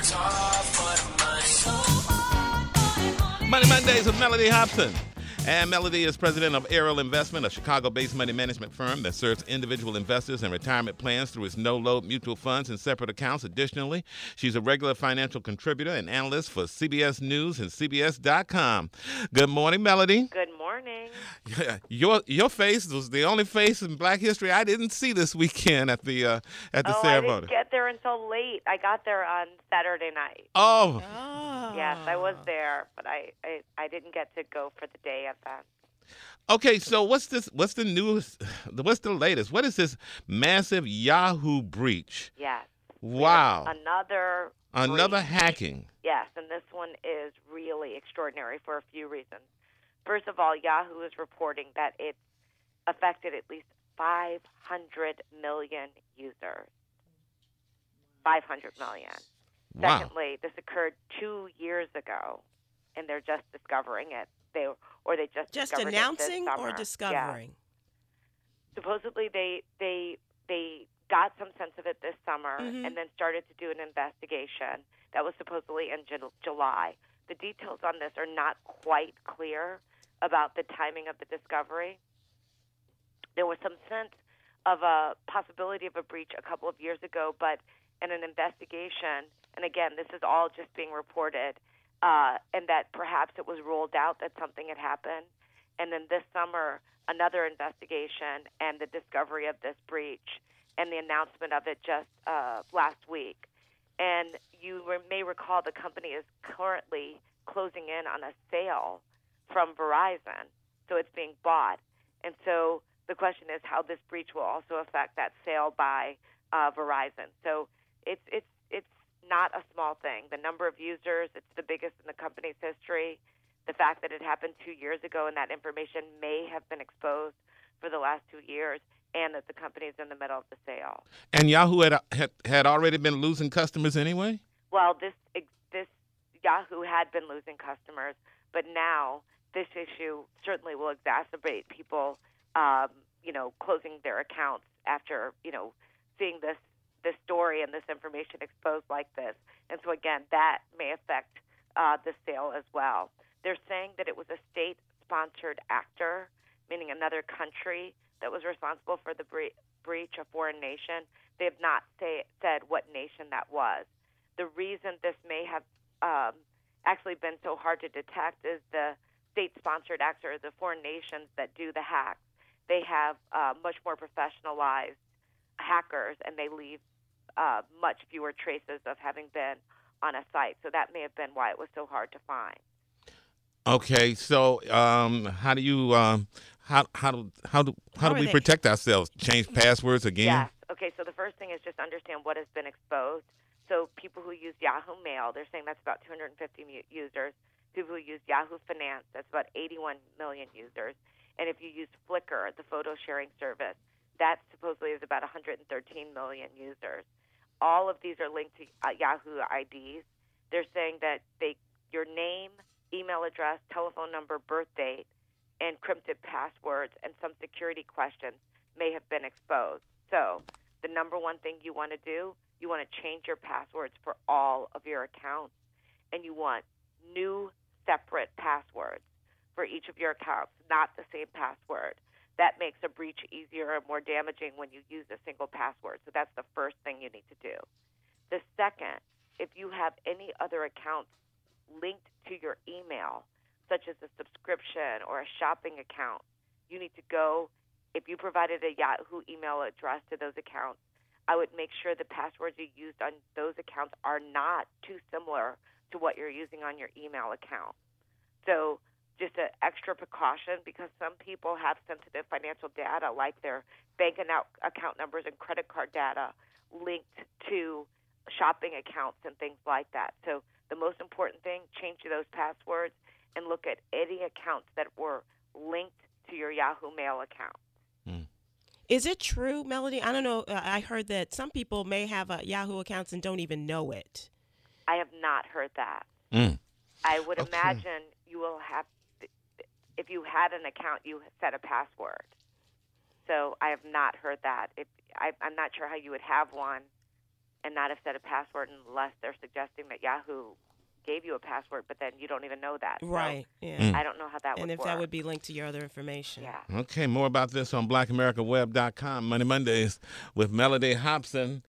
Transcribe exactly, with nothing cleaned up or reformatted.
Money Mondays with Melody Hobson. And Melody is president of Ariel Investment, a Chicago-based money management firm that serves individual investors and retirement plans through its no-load mutual funds and separate accounts. Additionally, she's a regular financial contributor and analyst for C B S News and C B S dot com. Good morning, Melody. Good morning. Your your face was the only face in Black history I didn't see this weekend at the uh, at the oh, ceremony. I didn't get there until late. I got there on Saturday night. Oh. oh. Yes, I was there, but I, I, I didn't get to go for the day event. Okay, so what's this? What's the newest? What's the latest? What is this massive Yahoo breach? Yes. Wow. Another Another breach. hacking. Yes, and this one is really extraordinary for a few reasons. First of all, Yahoo is reporting that it affected at least five hundred million users. five hundred million. Wow. Secondly, this occurred two years ago, and they're just discovering it. They or they just Just discovered announcing it this or summer. discovering? Yeah. Supposedly, they they they got some sense of it this summer, Mhm. and then started to do an investigation that was supposedly in Ju- July. The details on this are not quite clear about the timing of the discovery. There was some sense of a possibility of a breach a couple of years ago, but in an investigation, and again, this is all just being reported, uh, and that perhaps it was ruled out that something had happened. And then this summer, another investigation and the discovery of this breach and the announcement of it just uh, last week. And you re- may recall the company is currently closing in on a sale from Verizon, so it's being bought. And so the question is how this breach will also affect that sale by uh, Verizon. So it's it's it's not a small thing. The number of users, it's the biggest in the company's history. The fact that it happened two years ago and that information may have been exposed for the last two years, and that the company is in the middle of the sale. And Yahoo had had, had already been losing customers anyway? Well, this this Yahoo had been losing customers, but now this issue certainly will exacerbate people, um, you know, closing their accounts after, you know, seeing this this story and this information exposed like this. And so, again, that may affect uh, the sale as well. They're saying that it was a state-sponsored actor, meaning another country, that was responsible for the bre- breach, a foreign nation. They have not say, said what nation that was. The reason this may have um, actually been so hard to detect is the state-sponsored actor, the foreign nations that do the hacks. They have uh, much more professionalized hackers, and they leave uh, much fewer traces of having been on a site. So that may have been why it was so hard to find. Okay, so um, how do you um, how how do how do how, How do are we they- protect ourselves? Change passwords again? Yes. Okay, so the first thing is just understand what has been exposed. So people who use Yahoo Mail, they're saying that's about two hundred fifty mu- users. People who use Yahoo Finance, that's about eighty-one million users. And if you use Flickr, the photo sharing service, that supposedly is about one hundred thirteen million users. All of these are linked to uh, Yahoo I Ds. They're saying that they your name, email address, telephone number, birth date, encrypted passwords, and some security questions may have been exposed. So the number one thing you want to do, you want to change your passwords for all of your accounts, and you want new separate passwords for each of your accounts, not the same password. That makes a breach easier and more damaging when you use a single password. So that's the first thing you need to do. The second, if you have any other accounts linked to your email, such as a subscription or a shopping account, you need to go, if you provided a Yahoo email address to those accounts, I would make sure the passwords you used on those accounts are not too similar to what you're using on your email account. So just an extra precaution, because some people have sensitive financial data like their bank account numbers and credit card data linked to shopping accounts and things like that. So the most important thing, change those passwords and look at any accounts that were linked to your Yahoo Mail account. Mm. Is it true, Melody? I don't know. uh, I heard that some people may have uh, Yahoo accounts and don't even know it. I have not heard that. Mm. I would Okay. imagine you will have, if you had an account, you set a password. So I have not heard that. If I, I'm not sure how you would have one and not have set a password unless they're suggesting that Yahoo gave you a password, but then you don't even know that. Right. So yeah. Mm. I don't know how that And would if work. that would be linked to your other information. Yeah. Okay, more about this on black america web dot com. Money Mondays with Melody Hobson.